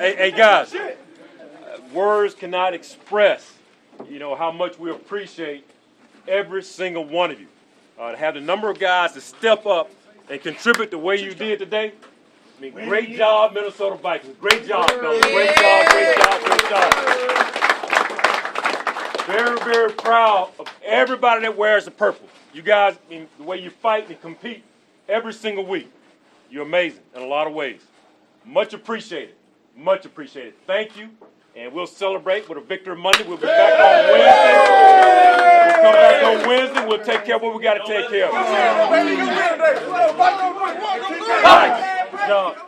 Hey, guys, words cannot express, how much we appreciate every single one of you. To have the number of guys to step up and contribute the way you did today. I mean, great job, Minnesota Vikings. Great job, fellas. Great job. Very, very proud of everybody that wears the purple. You guys, the way you fight and compete every single week, you're amazing in a lot of ways. Much appreciated. Much appreciated. Thank you. And we'll celebrate with a victory Monday. We'll be back on Wednesday. We'll come back on Wednesday. We'll take care of what we got to take care of. All right. Good job.